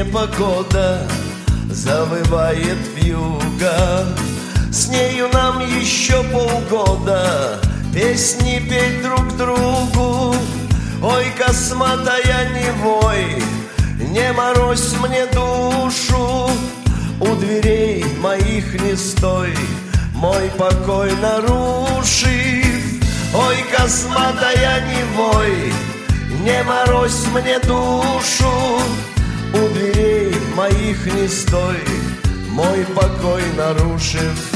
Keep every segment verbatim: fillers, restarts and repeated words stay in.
непогода, завывает вьюга. С нею нам еще полгода песни петь друг другу. Ой, косматая, не вой, не морозь мне душу. У дверей моих не стой, мой покой нарушив. Ой, косматая, не вой, не морозь мне душу. У дверей моих не стой, мой покой нарушив.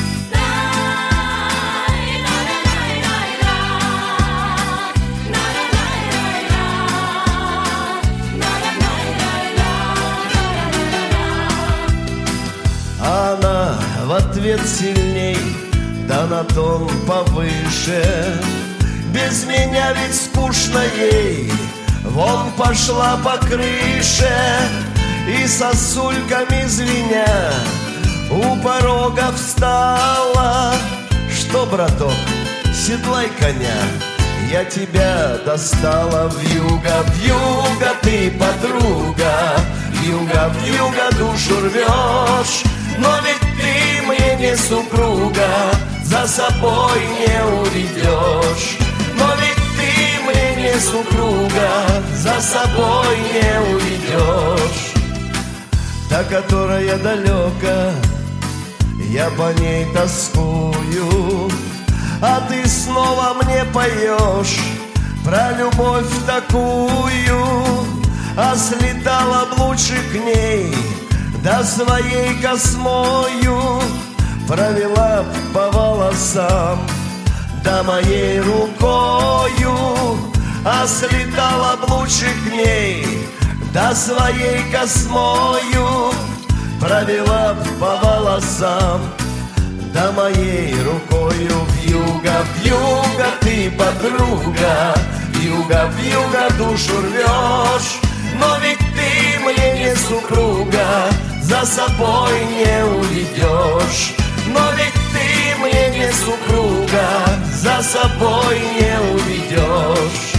Она в ответ сильней, да на тон повыше. Без меня ведь скучно ей, вон пошла по крыше. И сосульками звеня у порога встала. Что, браток, седлай коня, я тебя достала. Вьюга, вьюга, ты подруга, вьюга, вьюга, душу рвешь. Но ведь ты мне не супруга, за собой не уведешь. Но ведь ты мне не супруга, за собой не уведешь. Та, которая далека, я по ней тоскую. А ты снова мне поешь про любовь такую. А слетала б лучше к ней, да своей космою провела б по волосам, да моей рукою. А слетала б лучше к ней, да своей космою провела б по волосам, да моей рукою. Вьюга, вьюга, ты подруга, вьюга, вьюга, душу рвешь. Но ведь ты мне не супруга, за собой не уведешь. Но ведь ты мне не супруга, за собой не уведешь.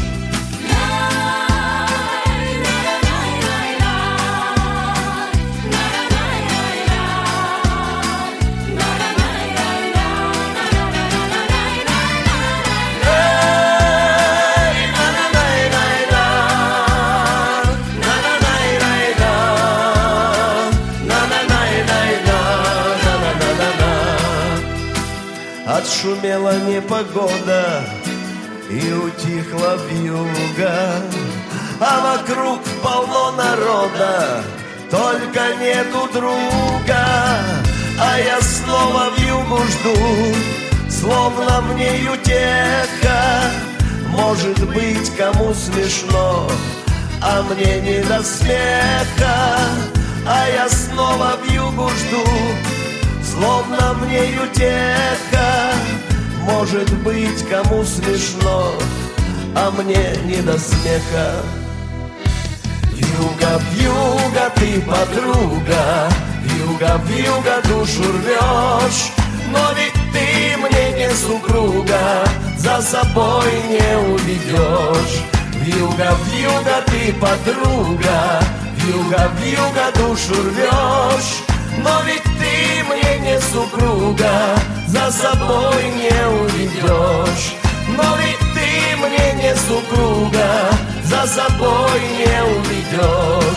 Отшумела непогода и утихла вьюга, а вокруг полно народа, только нету друга. А я снова вьюгу жду, словно мне утеха. Может быть, кому смешно, а мне не до смеха. А я снова вьюгу жду, словно мне утеха. Может быть, кому смешно, а мне не до смеха. Вьюга, вьюга, ты подруга, вьюга, вьюга, душу рвешь. Но ведь ты мне не супруга, за собой не уведешь. Вьюга, вьюга, ты подруга, вьюга, вьюга, душу рвешь. Но ведь ты мне не супруга, за собой не уведешь. Но ведь ты мне не супруга, за собой не уведешь.